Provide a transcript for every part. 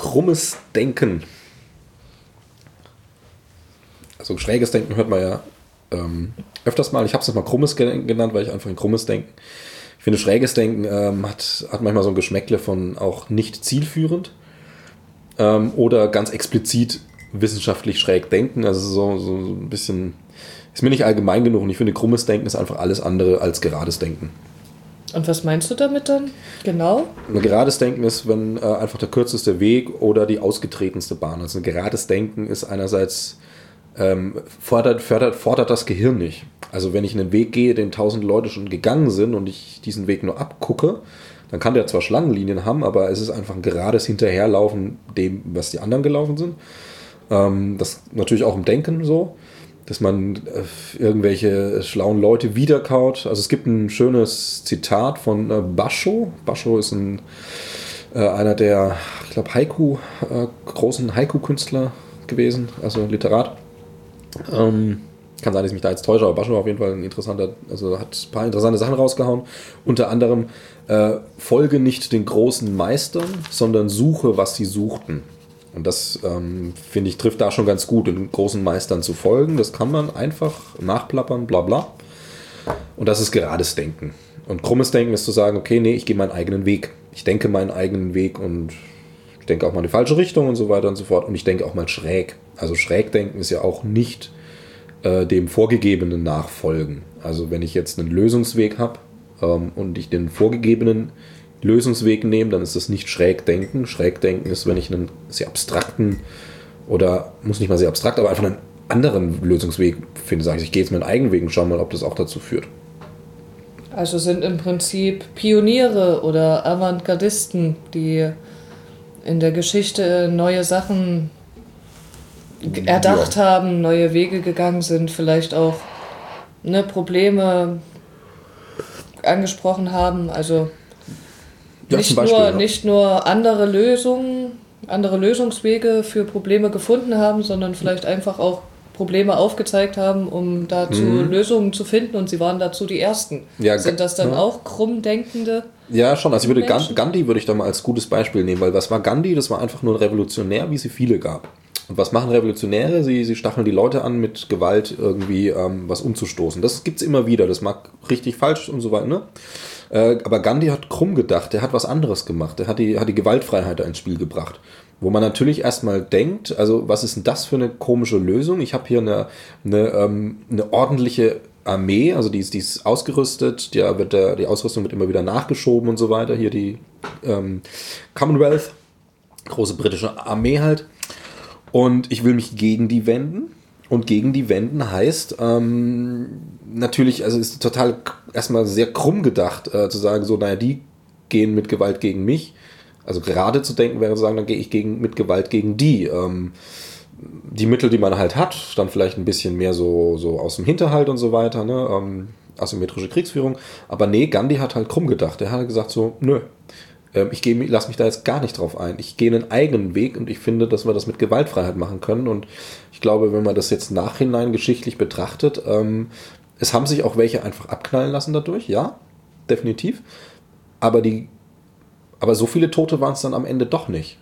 krummes Denken. Also schräges Denken hört man ja öfters mal. Ich habe es mal krummes genannt, weil ich einfach ein krummes Denken. Ich finde, schräges Denken hat manchmal so ein Geschmäckle von auch nicht zielführend oder ganz explizit wissenschaftlich schräg denken. Also so ein bisschen, ist mir nicht allgemein genug. Und ich finde, krummes Denken ist einfach alles andere als gerades Denken. Und was meinst du damit dann genau? Ein gerades Denken ist, wenn einfach der kürzeste Weg oder die ausgetretenste Bahn. Also ein gerades Denken ist einerseits fordert das Gehirn nicht. Also wenn ich einen Weg gehe, den 1000 Leute schon gegangen sind und ich diesen Weg nur abgucke, dann kann der zwar Schlangenlinien haben, aber es ist einfach ein gerades Hinterherlaufen dem, was die anderen gelaufen sind. Das natürlich auch im Denken so, dass man irgendwelche schlauen Leute wiederkaut. Also es gibt ein schönes Zitat von Basho. Basho ist einer der, ich glaube, großen Haiku-Künstler gewesen, also Literat. Kann sein, dass ich mich da jetzt täusche, aber Basho war auf jeden Fall ein interessanter, also hat ein paar interessante Sachen rausgehauen. Unter anderem folge nicht den großen Meistern, sondern suche, was sie suchten. Und das, finde ich, trifft da schon ganz gut, den großen Meistern zu folgen. Das kann man einfach nachplappern, bla bla. Und das ist gerades Denken. Und krummes Denken ist zu sagen, okay, nee, ich gehe meinen eigenen Weg. Ich denke meinen eigenen Weg und ich denke auch mal in die falsche Richtung und so weiter und so fort. Und ich denke auch mal schräg. Also schräg denken ist ja auch nicht dem Vorgegebenen nachfolgen. Also wenn ich jetzt einen Lösungsweg habe und ich den vorgegebenen Lösungsweg nehme, dann ist das nicht Schrägdenken. Schrägdenken ist, wenn ich einen sehr abstrakten oder muss nicht mal sehr abstrakt, aber einfach einen anderen Lösungsweg finde, sage ich gehe jetzt meinen eigenen Weg und schau mal, ob das auch dazu führt. Also sind im Prinzip Pioniere oder Avantgardisten, die in der Geschichte neue Sachen erdacht haben, neue Wege gegangen sind, vielleicht auch Probleme angesprochen haben, also ja, nicht nur andere Lösungswege für Probleme gefunden haben, sondern vielleicht einfach auch Probleme aufgezeigt haben, um dazu Lösungen zu finden, und sie waren dazu die Ersten. Ja, sind das dann auch krummdenkende? Ja, schon. Also Gandhi würde ich da mal als gutes Beispiel nehmen, weil was war Gandhi? Das war einfach nur ein Revolutionär, wie es viele gab. Und was machen Revolutionäre? Sie stacheln die Leute an, mit Gewalt irgendwie was umzustoßen. Das gibt's immer wieder. Das mag richtig falsch und so weiter, ne? Aber Gandhi hat krumm gedacht. Der hat was anderes gemacht. Der hat die Gewaltfreiheit da ins Spiel gebracht. Wo man natürlich erstmal denkt, also was ist denn das für eine komische Lösung? Ich habe hier eine ordentliche Armee, also die ist ausgerüstet, die Ausrüstung wird immer wieder nachgeschoben und so weiter. Hier die Commonwealth, große britische Armee halt. Und ich will mich gegen die wenden. Und gegen die wenden heißt natürlich, also ist total erstmal sehr krumm gedacht, zu sagen, so, naja, die gehen mit Gewalt gegen mich. Also gerade zu denken wäre zu sagen, dann gehe ich mit Gewalt gegen die. Die Mittel, die man halt hat, dann vielleicht ein bisschen mehr so aus dem Hinterhalt und so weiter, ne? Asymmetrische Kriegsführung. Aber nee, Gandhi hat halt krumm gedacht. Er hat gesagt so, nö, lass mich da jetzt gar nicht drauf ein. Ich gehe einen eigenen Weg und ich finde, dass wir das mit Gewaltfreiheit machen können. Und ich glaube, wenn man das jetzt nachhinein geschichtlich betrachtet, es haben sich auch welche einfach abknallen lassen dadurch, ja, definitiv. Aber so viele Tote waren es dann am Ende doch nicht.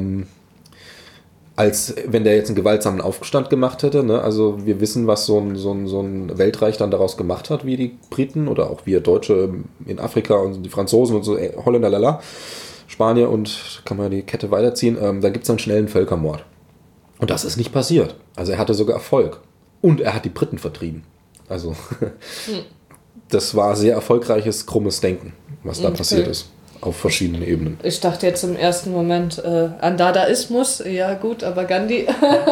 Als wenn der jetzt einen gewaltsamen Aufstand gemacht hätte. Ne? Also wir wissen, was so ein Weltreich dann daraus gemacht hat, wie die Briten oder auch wir Deutsche in Afrika und die Franzosen und so, Holländer, lala, Spanier, und kann man die Kette weiterziehen. Da gibt es einen schnellen Völkermord. Und das ist nicht passiert. Also er hatte sogar Erfolg. Und er hat die Briten vertrieben. Also das war sehr erfolgreiches, krummes Denken, was da passiert ist. Auf verschiedenen Ebenen. Ich dachte jetzt im ersten Moment an Dadaismus, ja gut, aber Gandhi,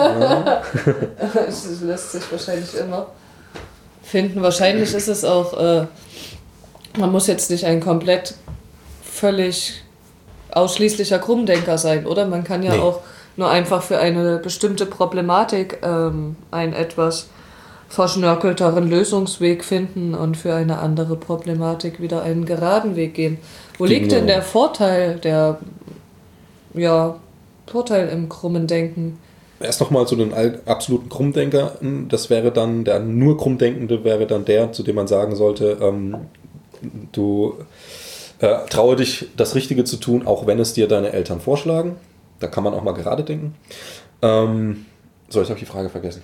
das lässt sich wahrscheinlich immer finden. Wahrscheinlich ist es auch, man muss jetzt nicht ein komplett völlig ausschließlicher Krummdenker sein, oder? Man kann ja auch nur einfach für eine bestimmte Problematik einen etwas verschnörkelteren Lösungsweg finden und für eine andere Problematik wieder einen geraden Weg gehen. Wo liegt denn der Vorteil, Vorteil im krummen Denken? Erst nochmal zu den absoluten Krummdenker. Das wäre dann, der nur Krummdenkende wäre dann der, zu dem man sagen sollte, du traue dich, das Richtige zu tun, auch wenn es dir deine Eltern vorschlagen. Da kann man auch mal gerade denken. So, jetzt habe ich die Frage vergessen.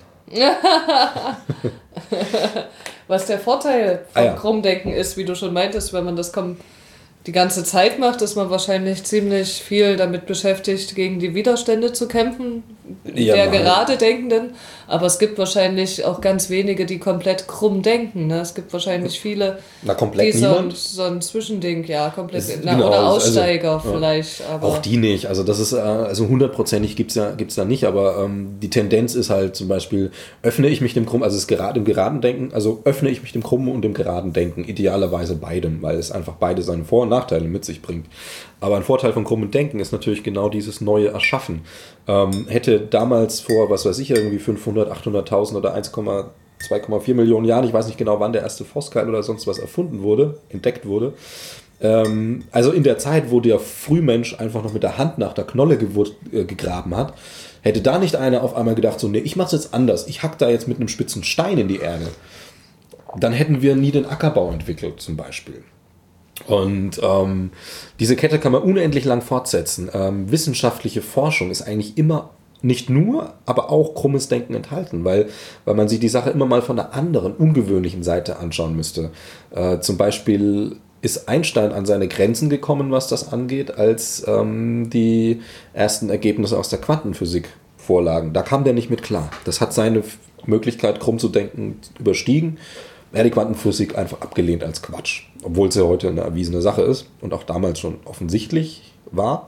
Was der Vorteil vom Krummdenken ist, wie du schon meintest, wenn man das die ganze Zeit macht, ist man wahrscheinlich ziemlich viel damit beschäftigt, gegen die Widerstände zu kämpfen, der gerade Denkenden. Aber es gibt wahrscheinlich auch ganz wenige, die komplett krumm denken. Ne? Es gibt wahrscheinlich viele, die so ein Zwischending, komplett. Oder Aussteiger vielleicht. Aber auch die nicht. Also das ist, also 100%ig gibt's da nicht, aber die Tendenz ist halt zum Beispiel, öffne ich mich dem Krummen, also es ist gerade im geraden Denken, also öffne ich mich dem Krummen und dem geraden Denken, idealerweise beidem, weil es einfach beide seine Vor- und Nachteile mit sich bringt. Aber ein Vorteil von krummem Denken ist natürlich genau dieses neue Erschaffen. Hätte damals vor, was weiß ich, irgendwie 500, 800.000 oder 2,4 Millionen Jahren, ich weiß nicht genau, wann der erste Faustkeil oder sonst was entdeckt wurde. Also in der Zeit, wo der Frühmensch einfach noch mit der Hand nach der Knolle gegraben hat, hätte da nicht einer auf einmal gedacht, so, nee, ich mach's jetzt anders, ich hack da jetzt mit einem spitzen Stein in die Erde. Dann hätten wir nie den Ackerbau entwickelt, zum Beispiel. Und diese Kette kann man unendlich lang fortsetzen. Wissenschaftliche Forschung ist eigentlich immer nicht nur, aber auch krummes Denken enthalten, weil man sich die Sache immer mal von der anderen, ungewöhnlichen Seite anschauen müsste. Zum Beispiel ist Einstein an seine Grenzen gekommen, was das angeht, als die ersten Ergebnisse aus der Quantenphysik vorlagen. Da kam der nicht mit klar. Das hat seine Möglichkeit, krumm zu denken, überstiegen. Er hat die Quantenphysik einfach abgelehnt als Quatsch, obwohl es ja heute eine erwiesene Sache ist und auch damals schon offensichtlich war.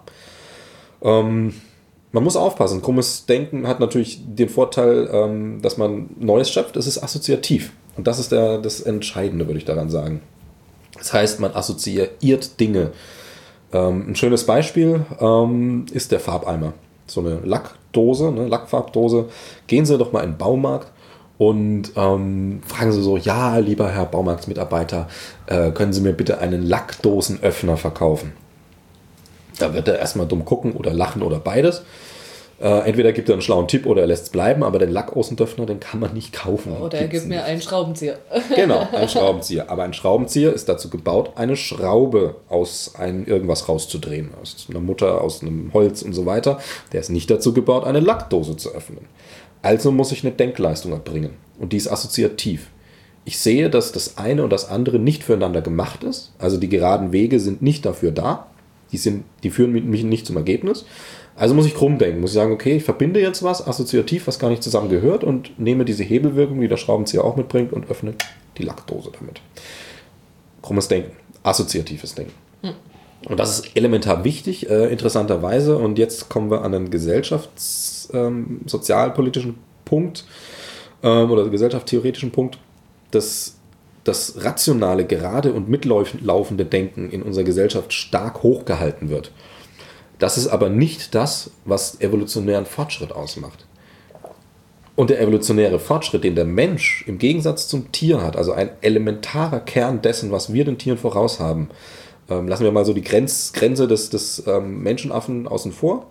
Man muss aufpassen. Krummes Denken hat natürlich den Vorteil, dass man Neues schöpft. Es ist assoziativ. Und das ist das Entscheidende, würde ich daran sagen. Das heißt, man assoziiert Dinge. Ein schönes Beispiel ist der Farbeimer. So eine Lackdose, eine Lackfarbdose. Gehen Sie doch mal in den Baumarkt und fragen Sie so, ja, lieber Herr Baumarktmitarbeiter, können Sie mir bitte einen Lackdosenöffner verkaufen? Da wird er erstmal dumm gucken oder lachen oder beides. Entweder gibt er einen schlauen Tipp oder er lässt es bleiben, aber den Lackaußenöffner, den kann man nicht kaufen. Oder er gibt mir einen Schraubenzieher. Genau, einen Schraubenzieher. Aber ein Schraubenzieher ist dazu gebaut, eine Schraube aus einem irgendwas rauszudrehen. Aus einer Mutter, aus einem Holz und so weiter. Der ist nicht dazu gebaut, eine Lackdose zu öffnen. Also muss ich eine Denkleistung erbringen. Und die ist assoziativ. Ich sehe, dass das eine und das andere nicht füreinander gemacht ist. Also die geraden Wege sind nicht dafür da. Die führen mich nicht zum Ergebnis. Also muss ich krumm denken, muss ich sagen, okay, ich verbinde jetzt was assoziativ, was gar nicht zusammen gehört und nehme diese Hebelwirkung, die der Schraubenzieher auch mitbringt und öffne die Lackdose damit. Krummes Denken, assoziatives Denken. Und das ist elementar wichtig, interessanterweise. Und jetzt kommen wir an einen sozialpolitischen Punkt oder gesellschaftstheoretischen Punkt, dass das rationale, gerade und mitlaufende Denken in unserer Gesellschaft stark hochgehalten wird. Das ist aber nicht das, was evolutionären Fortschritt ausmacht. Und der evolutionäre Fortschritt, den der Mensch im Gegensatz zum Tier hat, also ein elementarer Kern dessen, was wir den Tieren voraus haben, lassen wir mal so die Grenze des Menschenaffen außen vor,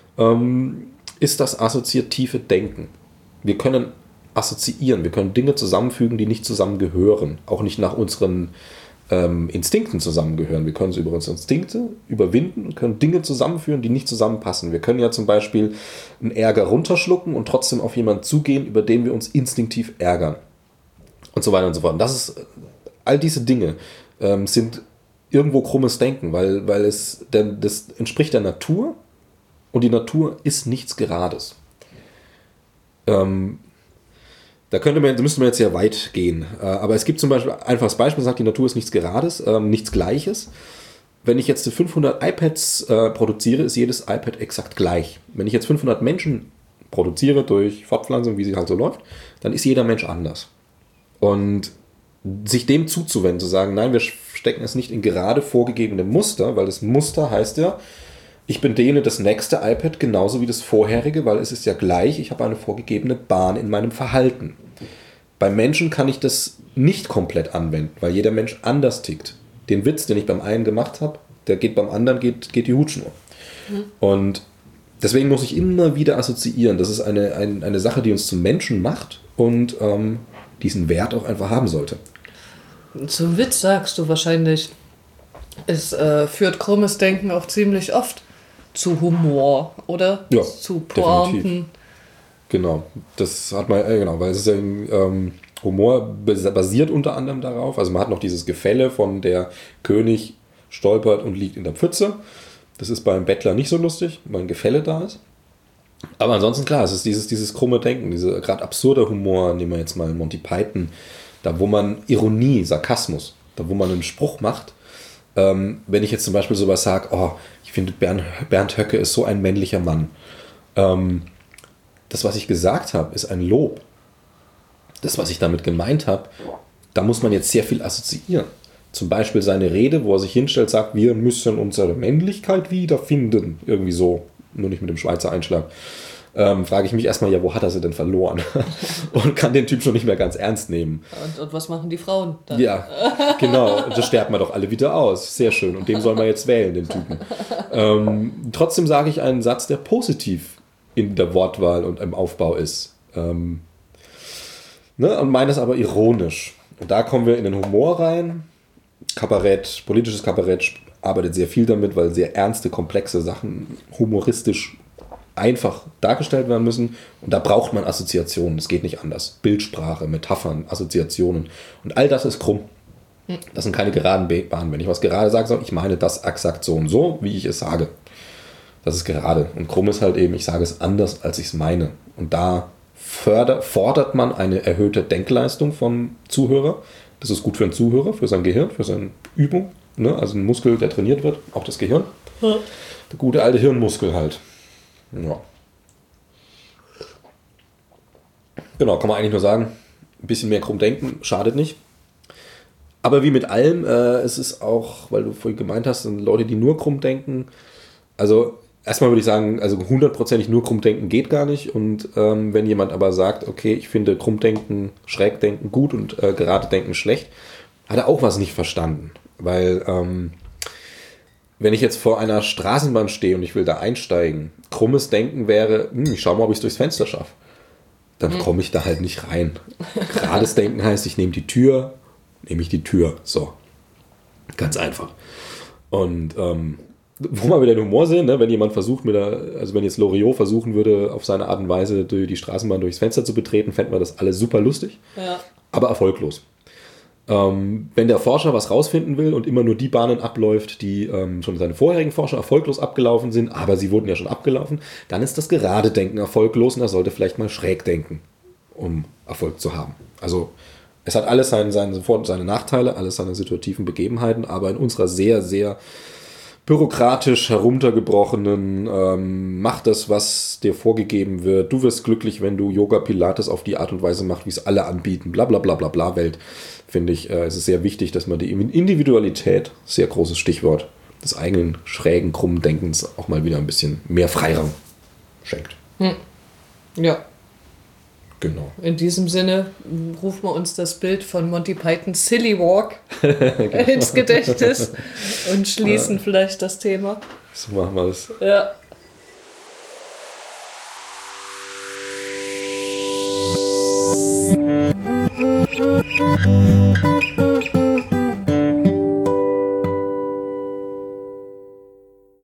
ist das assoziative Denken. Wir können assoziieren, wir können Dinge zusammenfügen, die nicht zusammengehören, auch nicht nach unseren Instinkten zusammengehören. Wir können sie über unsere Instinkte überwinden und können Dinge zusammenführen, die nicht zusammenpassen. Wir können ja zum Beispiel einen Ärger runterschlucken und trotzdem auf jemanden zugehen, über den wir uns instinktiv ärgern. Und so weiter und so fort. Und all diese Dinge sind irgendwo krummes Denken, weil das entspricht der Natur und die Natur ist nichts Gerades. Da müsste man jetzt sehr weit gehen. Aber es gibt zum Beispiel ein einfaches Beispiel, sagt, die Natur ist nichts Gerades, nichts Gleiches. Wenn ich jetzt 500 iPads produziere, ist jedes iPad exakt gleich. Wenn ich jetzt 500 Menschen produziere durch Fortpflanzung, wie sie halt so läuft, dann ist jeder Mensch anders. Und sich dem zuzuwenden, zu sagen, nein, wir stecken es nicht in gerade vorgegebene Muster, weil das Muster heißt ja, ich bediene das nächste iPad genauso wie das vorherige, weil es ist ja gleich, ich habe eine vorgegebene Bahn in meinem Verhalten. Beim Menschen kann ich das nicht komplett anwenden, weil jeder Mensch anders tickt. Den Witz, den ich beim einen gemacht habe, der geht beim anderen, geht die Hutschnur. Und deswegen muss ich immer wieder assoziieren. Das ist eine Sache, die uns zum Menschen macht und diesen Wert auch einfach haben sollte. Zum Witz sagst du wahrscheinlich, es führt krummes Denken auch ziemlich oft zu Humor, oder? Ja, zu Pointen. definitiv. Genau, das hat man, genau, weil es ist ja Humor basiert unter anderem darauf. Also man hat noch dieses Gefälle von der König stolpert und liegt in der Pfütze. Das ist beim Bettler nicht so lustig, weil ein Gefälle da ist. Aber ansonsten klar, es ist dieses krumme Denken, dieser gerade absurde Humor, nehmen wir jetzt mal Monty Python, da wo man Ironie, Sarkasmus, da wo man einen Spruch macht. Wenn ich jetzt zum Beispiel sowas sage, oh, ich finde Bernd Höcke ist so ein männlicher Mann. Das, was ich gesagt habe, ist ein Lob. Das, was ich damit gemeint habe, da muss man jetzt sehr viel assoziieren. Zum Beispiel seine Rede, wo er sich hinstellt, sagt, wir müssen unsere Männlichkeit wiederfinden. Irgendwie so, nur nicht mit dem Schweizer Einschlag. Frage ich mich erstmal, ja, wo hat er sie denn verloren? Und kann den Typ schon nicht mehr ganz ernst nehmen. Und was machen die Frauen dann? Ja, genau. Und das sterben wir doch alle wieder aus. Sehr schön. Und den soll man jetzt wählen, den Typen. Trotzdem sage ich einen Satz, der positiv in der Wortwahl und im Aufbau ist. Und meine es aber ironisch. Und da kommen wir in den Humor rein. Kabarett, politisches Kabarett arbeitet sehr viel damit, weil sehr ernste, komplexe Sachen humoristisch einfach dargestellt werden müssen. Und da braucht man Assoziationen. Das geht nicht anders. Bildsprache, Metaphern, Assoziationen. Und all das ist krumm. Das sind keine geraden Bahnen. Wenn ich was gerade sage, ich meine das exakt so und so, wie ich es sage. Das ist gerade. Und krumm ist halt eben, ich sage es anders, als ich es meine. Und da fordert man eine erhöhte Denkleistung vom Zuhörer. Das ist gut für einen Zuhörer, für sein Gehirn, für seine Übung. Ne? Also ein Muskel, der trainiert wird, auch das Gehirn. Ja. Der gute alte Hirnmuskel halt. Ja. Genau, kann man eigentlich nur sagen, ein bisschen mehr krumm denken, schadet nicht. Aber wie mit allem, es ist auch, weil du vorhin gemeint hast, sind Leute, die nur krumm denken. Also erstmal würde ich sagen, also 100%ig nur krumm denken geht gar nicht. Und wenn jemand aber sagt, okay, ich finde krumm denken, schräg denken gut und gerade denken schlecht, hat er auch was nicht verstanden. Weil wenn ich jetzt vor einer Straßenbahn stehe und ich will da einsteigen, krummes Denken wäre, ich schau mal, ob ich es durchs Fenster schaffe. Dann komme ich da halt nicht rein. Gerades Denken heißt, ich nehme die Tür. So. Ganz einfach. Und wo wir wieder den Humor sehen, ne? Wenn jemand versucht, wenn jetzt Loriot versuchen würde, auf seine Art und Weise die Straßenbahn durchs Fenster zu betreten, fänden wir das alles super lustig, aber erfolglos. Wenn der Forscher was rausfinden will und immer nur die Bahnen abläuft, die schon seine vorherigen Forscher erfolglos abgelaufen sind, aber sie wurden ja schon abgelaufen, dann ist das gerade Denken erfolglos und er sollte vielleicht mal schräg denken, um Erfolg zu haben. Also es hat alles seine Nachteile, alles seine situativen Begebenheiten, aber in unserer sehr, sehr bürokratisch heruntergebrochenen, mach das, was dir vorgegeben wird. Du wirst glücklich, wenn du Yoga Pilates auf die Art und Weise machst, wie es alle anbieten, bla bla bla bla bla Welt. Finde ich, es ist sehr wichtig, dass man die Individualität, sehr großes Stichwort, des eigenen schrägen, krummen Denkens auch mal wieder ein bisschen mehr Freiraum schenkt. Ja. Genau. In diesem Sinne rufen wir uns das Bild von Monty Python's Silly Walk ins Gedächtnis und schließen vielleicht das Thema. So machen wir es. Ja.